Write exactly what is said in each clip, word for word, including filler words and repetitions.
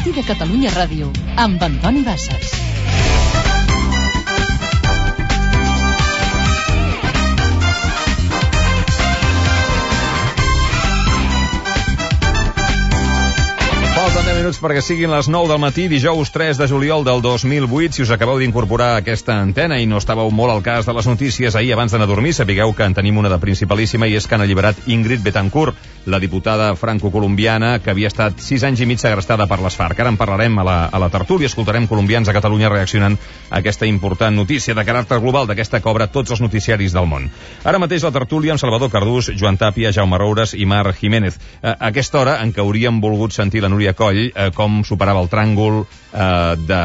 matí de Catalunya Ràdio, amb Antoni Bassas. Falten deu minuts perquè siguin les nou del matí, dijous tres de juliol del dos mil vuit. Si us acabeu d'incorporar a aquesta antena i no estàveu molt al cas de les notícies ahir abans d'anar a dormir, sapigueu que en tenim una de principalíssima, i és que han alliberat Ingrid Betancourt, la diputada franco-colombiana que havia estat sis anys i mig segrestada per les FARC. Ara en parlarem a la, a la tertúlia, escoltarem colombians a Catalunya reaccionant a aquesta important notícia de caràcter global, d'aquesta que obre tots els noticiaris del món. Ara mateix la tertúlia amb Salvador Cardús, Joan Tàpia, Jaume Roures i Mar Jiménez. A aquesta hora en què hauríem volgut sentir la Núria Coll eh, com superava el tràngol eh, de,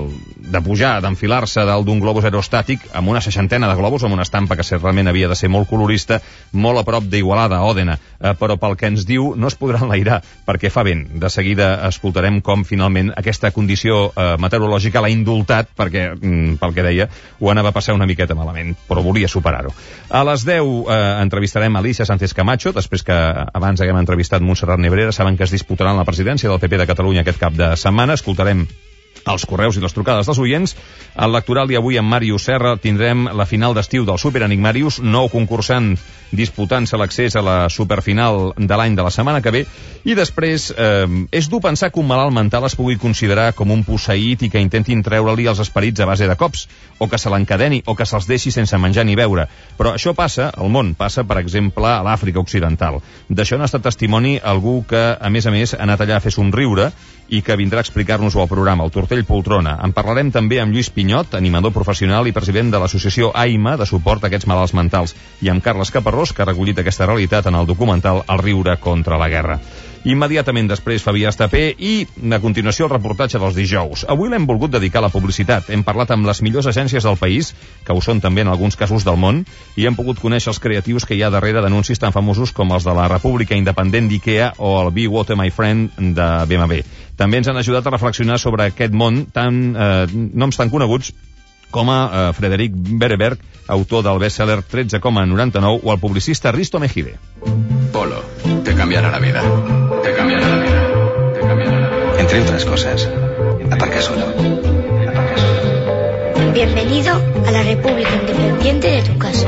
de pujar, d'enfilar-se dalt d'un globus aerostàtic amb una seixantena de globus, amb una estampa que realment havia de ser molt colorista, molt a prop d'Igualada, a Òdena, eh, però pel que ens diu no es podrà enlairar perquè fa vent. De seguida escoltarem com finalment aquesta condició eh, meteorològica l'ha indultat perquè, mm, pel que deia, ho anava a passar una miqueta malament, però volia superar-ho. A les deu eh, entrevistarem Alicia Sánchez Camacho, després que abans haguem entrevistat Montserrat Nebrera. Saben que es disputaran la presidència del P P de Catalunya aquest cap de setmana. Escoltarem els correus i les trucades dels oients. Al Lectoral i avui amb Màrius Serra tindrem la final d'estiu del Super Enigmàrius, nou concursant disputant-se l'accés a la superfinal de l'any de la setmana que ve. I després, eh, és dur pensar que un malalt mental es pugui considerar com un posseït i que intentin treure-li els esperits a base de cops, o que se l'encadeni, o que se'ls deixi sense menjar ni beure. Però això passa al món, passa, per exemple, a l'Àfrica Occidental. D'això n'ha estat testimoni algú que, a més a més, ha anat allà a fer somriure i que vindrà a explicar-nos-ho al programa, el Tortell Poltrona. En parlarem també amb Lluís Pinyot, animador professional i president de l'associació AIMA, de suport a aquests malalts mentals, i amb Carles Caparrós, que ha recollit aquesta realitat en el documental El riure contra la guerra. Immediatament després Fabià Estapé i, a continuació, el reportatge dels dijous. Avui l'hem volgut dedicar a la publicitat. Hem parlat amb les millors agències del país, que ho són també en alguns casos del món, i hem pogut conèixer els creatius que hi ha darrere d'anuncis tan famosos com els de la República Independent d'IKEA o el Be Water My Friend de B M W. També ens han ajudat a reflexionar sobre aquest món, tan, eh, noms tan coneguts com a eh, Frederic Bereberg, autor del best-seller tretze coma noranta-nou, o el publicista Risto Mejide. Polo, te cambiará la vida. Te cambiará la vida. Te cambiará la vida. Entre otras cosas, aparca solo. Aparca solo. Bienvenido a la República Independiente de tu casa.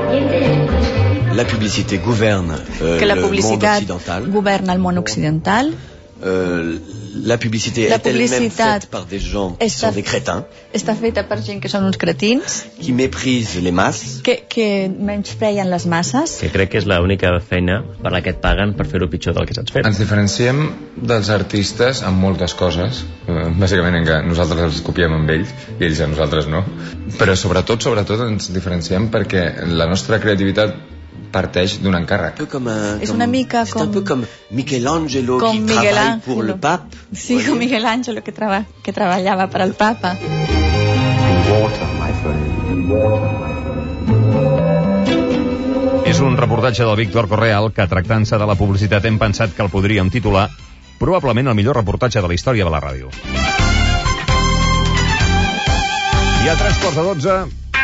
La publicitat governa euh, que la le monde publicitat occidental. governa el món occidental. Euh, la publicitat La est elle-même publicitat faite par des gens qui està, sont des crétins, està feta per gent que són uns cretins, qui méprisent les masses, que, que menyspreien les masses. Que crec que és l'única feina per la que et paguen per fer-ho pitjor del que saps fer. Ens diferenciem dels artistes en moltes coses, eh, bàsicament en què nosaltres els copiem amb ells i ells a nosaltres no, però sobretot, sobretot ens diferenciem perquè la nostra creativitat parteix d'un encàrrec. com un, És una mica c'est un com- peu comme Michelangelo com qui Miguel travaille pour Ángel. le pape. Sí, com Miguel Ángel que, traba, que treballava per al papa. És un reportatge del Víctor Correal que, tractant-se de la publicitat, hem pensat que el podríem titular probablement el millor reportatge de la història de la ràdio. I a tres quarts de dotze...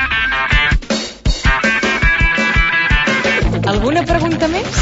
Alguna pregunta més?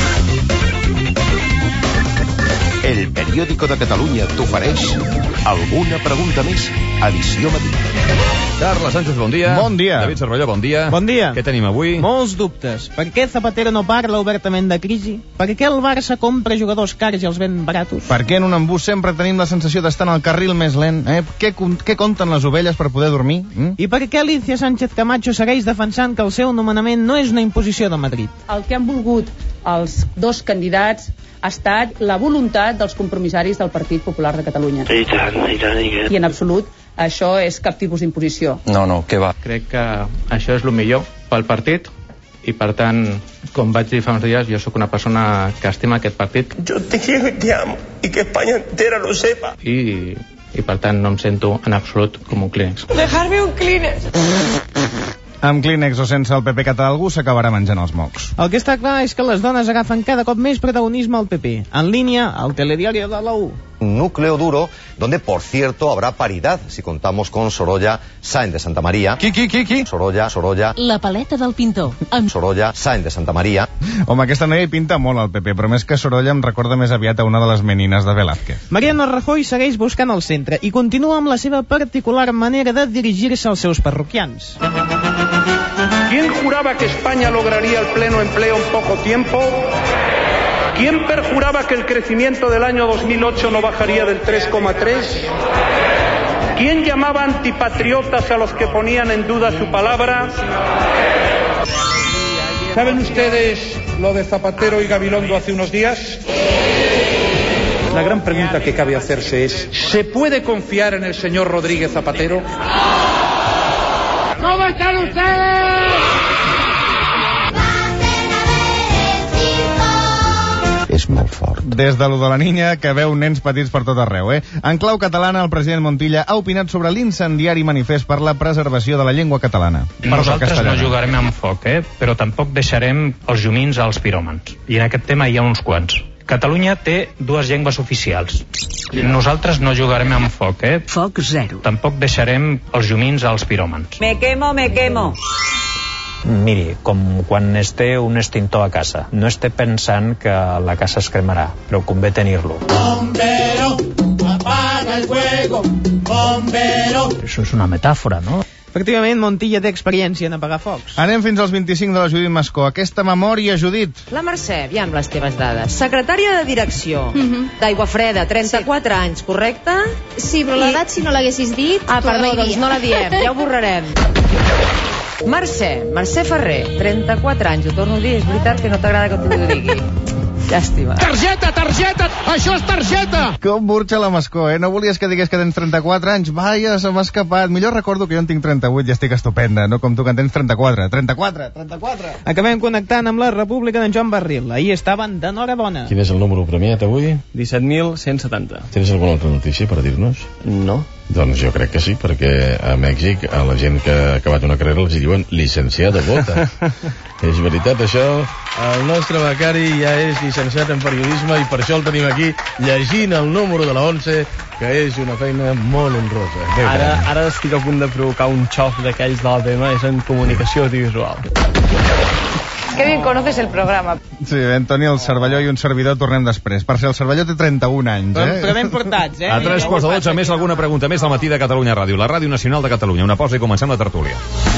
El periòdico de Catalunya t'ofereix Alguna pregunta més, edició matí. Carles Sánchez, bon dia. Bon dia. David Cervelló, bon dia. Bon dia. Què tenim avui? Molts dubtes. Per què Zapatero no parla obertament de crisi? Per què el Barça compra jugadors cars i els ven baratos? Per què en un embús sempre tenim la sensació d'estar en el carril més lent? Eh? Què, què compten les ovelles per poder dormir? Mm? I per què Alicia Sánchez Camacho segueix defensant que el seu nomenament no és una imposició de Madrid? El que han volgut els dos candidats ha estat la voluntat dels compromissaris del Partit Popular de Catalunya. I tant, i tant, i tant. I en absolut això és cap tipus d'imposició. No, no, què va? Crec que això és el millor pel partit i, per tant, com vaig dir fa uns dies, jo sóc una persona que estima aquest partit. Yo te quiero y te amo, y que España entera lo sepa. I, i per tant, no em sento en absolut com un clínex. Dejarme un clínex. Amb Kleenex o sense el P P català algú s'acabarà menjant els mocs. El que està clar és que les dones agafen cada cop més protagonisme al P P. En línia, al telediario de la U. Núcleo duro, donde por cierto habrá paridad si contamos con Sorolla Sáenz de Santa María. Qui, qui, qui, qui? Sorolla, Sorolla. La paleta del pintor. Amb... Sorolla Sáenz de Santa María. Home, aquesta noia hi pinta molt al P P, però més que Sorolla em recorda més aviat a una de les menines de Velázquez. Mariano Rajoy segueix buscant el centre i continua amb la seva particular manera de dirigir-se als seus parroquians. ¿Quién juraba que España lograría el pleno empleo en poco tiempo? ¿Quién perjuraba que el crecimiento del año dos mil ocho no bajaría del tres coma tres? ¿Quién llamaba antipatriotas a los que ponían en duda su palabra? ¿Saben ustedes lo de Zapatero y Gabilondo hace unos días? La gran pregunta que cabe hacerse es, ¿se puede confiar en el señor Rodríguez Zapatero? ¿Cómo están ustedes? És molt fort. Des de lo de la niña, que veu nens petits per tot arreu, eh? En clau catalana, el president Montilla ha opinat sobre l'incendiari manifest per la preservació de la llengua catalana. Nosaltres no jugarem amb foc, eh? Però tampoc deixarem els llumins als piròmans. I en aquest tema hi ha uns quants. Catalunya té dues llengües oficials. Nosaltres no jugarem amb foc, eh? Foc zero. Tampoc deixarem els llumins als piròmans. Me quemo, me quemo. Miri, com quan es té un extintor a casa. No esté pensant que la casa es cremarà, però convé tenir-lo. Bombero, apaga el fuego, bombero. Això és una metàfora, no? Efectivament, Montilla té experiència en apagar focs. Anem fins als vint-i-cinc de la Judit Mascó. Aquesta memòria, Judit. La Mercè, aviam les teves dades. Secretària de direcció, mm-hmm. d'Aigua Freda, trenta-quatre sí. anys, correcte? Sí, però l'edat, si no l'haguessis dit... Ah, perdó, doncs no la diem, ja ho borrarem. Mercè, Mercè Ferrer, trenta-quatre anys, ho torno a dir, és veritat que no t'agrada que t'ho digui. Llàstima. Targeta, targeta, això és targeta! Com burxa la Mascó, eh? No volies que digués que tens trenta-quatre anys? Vaja, se m'ha escapat. Millor recordo que jo en tinc trenta-vuit i estic estupenda, no com tu que en tens trenta-quatre. trenta-quatre, trenta-quatre. Acabem connectant amb la República d'en Joan Barril. Ahir estaven d'enhorabona. Quin és el número premiat avui? disset mil cent setanta. Tens alguna altra notícia per dir-nos? No. Doncs jo crec que sí, perquè a Mèxic a la gent que ha acabat una carrera els hi diuen licenciado bota. És veritat això? El nostre becari ja és llicenciat en periodisme i per això el tenim aquí llegint el número de la once, que és una feina molt honrosa. Ara, ara estic a punt de provocar un xoc d'aquells de l'A P M, és en comunicació audiovisual. Que bien conoces el programa. Sí, Antoni, el Cervelló i un servidor tornem després. Per ser el Cervelló té trenta-un anys, eh? Però ben portats, eh? A tres quarts de dotze, més alguna pregunta més al matí de Catalunya Ràdio, la Ràdio Nacional de Catalunya. Una pausa i comencem la tertúlia.